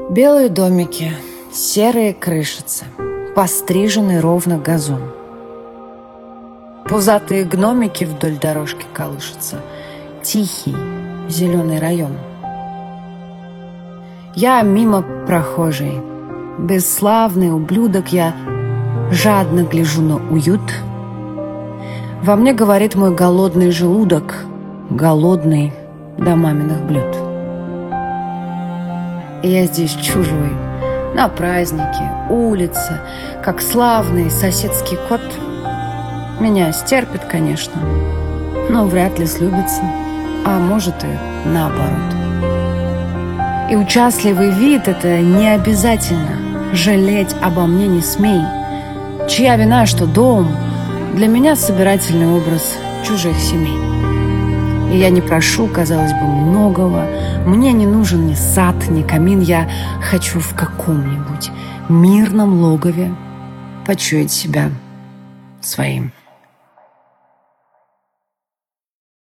Белые домики, серые крышицы, постриженный ровно газон. Пузатые гномики вдоль дорожки колышутся. Тихий зеленый район. Я мимо прохожий, бесславный ублюдок, я жадно гляжу на уют. Во мне говорит мой голодный желудок, голодный до маминых блюд. И я здесь чужой, на празднике, улице, как славный соседский кот. Меня стерпит, конечно, но вряд ли слюбится, а может и наоборот. И участливый вид — это не обязательно. Жалеть обо мне не смей. Чья вина, что дом для меня собирательный образ чужих семей. И я не прошу, казалось бы, многого. Мне не нужен ни сад, ни камин. Я хочу в каком-нибудь мирном логове почуять себя своим.